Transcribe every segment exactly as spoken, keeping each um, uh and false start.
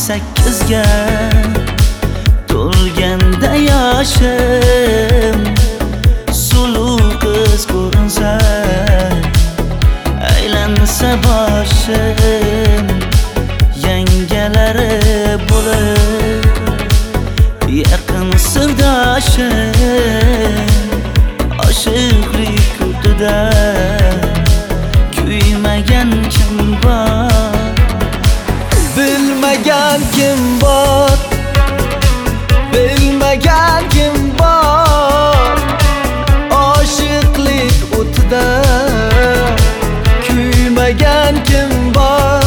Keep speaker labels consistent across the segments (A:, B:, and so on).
A: sakkizga to'lganda yoshim, suluv qiz ko'rinsa, aylansa boshim, yangalari bo'lib yaqin sirdoshim, oshiqlik kutida kuymagan kim bor,
B: bilmagan kim bor, bilmagan kim bor, oshiqlik o'tida kuymagan kim bor,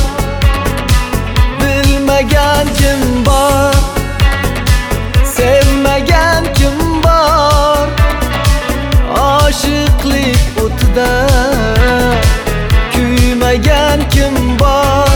B: bilmagan kim bor, sevmagan kim bor, oshiqlik o'tida kuymagan kim bor.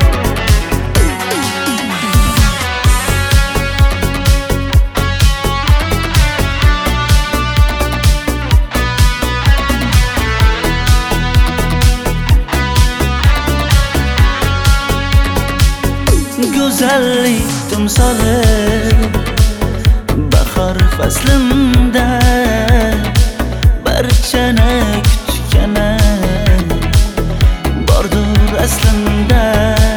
A: Go'zallik timsoli bahor faslimda barchani kutgani bordur aslında.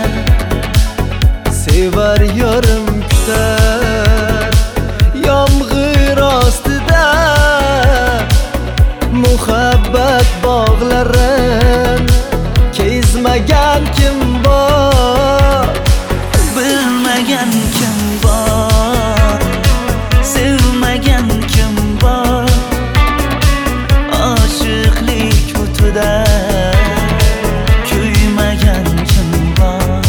B: Sevar yorim kutar yomg'ir ostida, muhabbat bog'larin kezmagan kim bor,
A: bilmagan kim bor, sevmagan kim bor, oshiqlik o'tida kuymagan kim bor,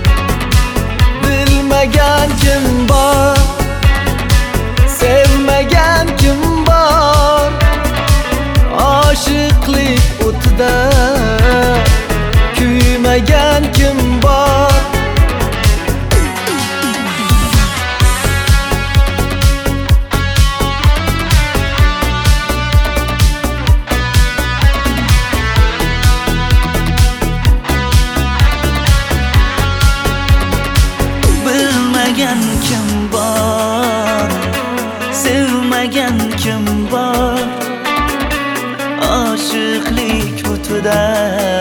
B: bilmagan kim bor, sevmagan kim bor, oshiqlik o'tida kuymagan kim bor.
A: Bilmagan kim bor, sevmagan kim bor, oshiqlik o'tida